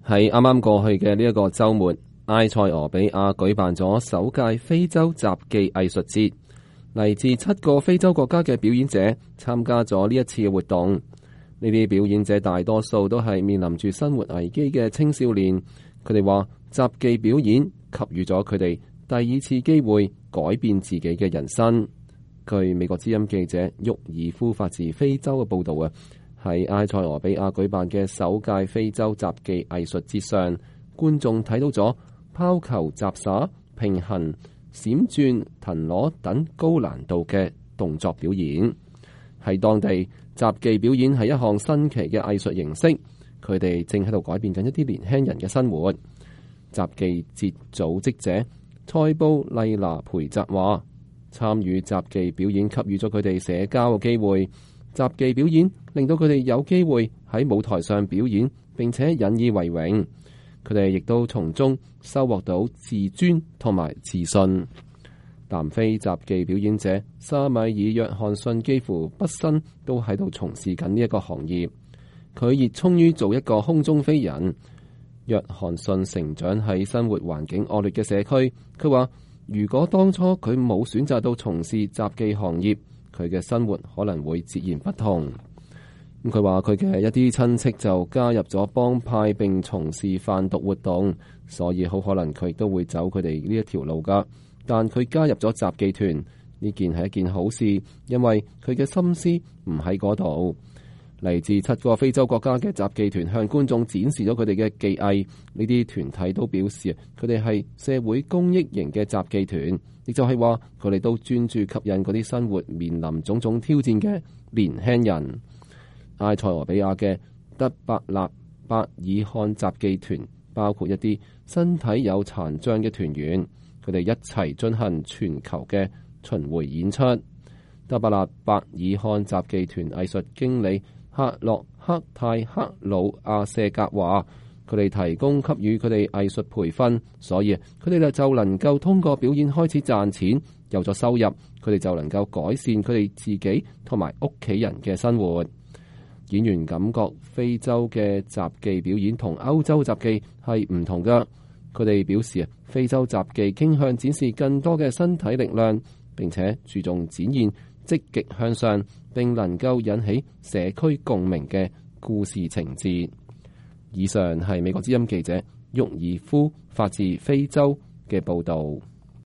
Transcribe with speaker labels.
Speaker 1: 喺啱啱過去嘅呢一個週末，埃塞俄比亞舉辦咗首屆非洲雜技藝術節，嚟自7個非洲國家嘅表演者參加咗呢一次嘅活動。呢啲表演者大多數都係面臨住生活危機嘅青少年，佢哋話雜技表演給予咗佢哋第二次機會改變自己嘅人生。據美國之音記者沃爾夫發自非洲嘅報導啊，喺埃塞俄比亞舉辦嘅首屆非洲雜技藝術節上，觀眾睇到咗拋球、雜耍、平衡、閃轉、騰挪等高難度嘅動作表演。喺當地，雜技表演係一項新奇嘅藝術形式，佢哋正喺度改變緊一啲年輕人嘅生活。雜技節組織者塞布麗娜培澤話：參與雜技表演給予咗佢哋社交嘅機會，雜技表演令到佢哋有機會喺舞台上表演，並且引以為榮。佢哋亦都從中收穫到自尊同埋自信。南非雜技表演者沙米爾約翰遜幾乎畢生都喺度從事緊呢一個行業，佢熱衷於做一個空中飛人。約翰遜成長喺生活環境惡劣嘅社區，佢話如果當初佢冇選擇到從事雜技行業，佢嘅生活可能會截然不同。佢話佢嘅一啲親戚就加入咗幫派並從事販毒活動，所以好可能佢都會走佢哋呢一條路噶。但佢加入咗雜技團，呢件係一件好事，因為佢嘅心思唔喺嗰度。嚟自7個非洲國家嘅雜技團向觀眾展示咗佢哋嘅技藝。呢啲團體都表示佢哋係社會公益型嘅雜技團，亦就係話佢哋都專注吸引嗰啲生活面臨種種挑戰嘅年輕人。埃塞俄比亞嘅德伯納伯爾漢雜技團包括一啲身體有殘障嘅團員，佢哋一齊進行全球嘅巡迴演出。德伯納伯爾漢雜技團藝術經理克洛克泰克魯阿舍格話：佢哋提供給予佢哋藝術培訓，所以佢哋就能夠通過表演開始賺錢，有咗收入，佢哋就能夠改善佢哋自己同埋屋企人嘅生活。演員感覺非洲嘅雜技表演同歐洲雜技係唔同㗎，佢哋表示非洲雜技傾向展示更多嘅身體力量，並且注重展現積極向上並能夠引起社區共鳴嘅故事情節。以上係美國之音記者沃爾夫發自非洲嘅報導。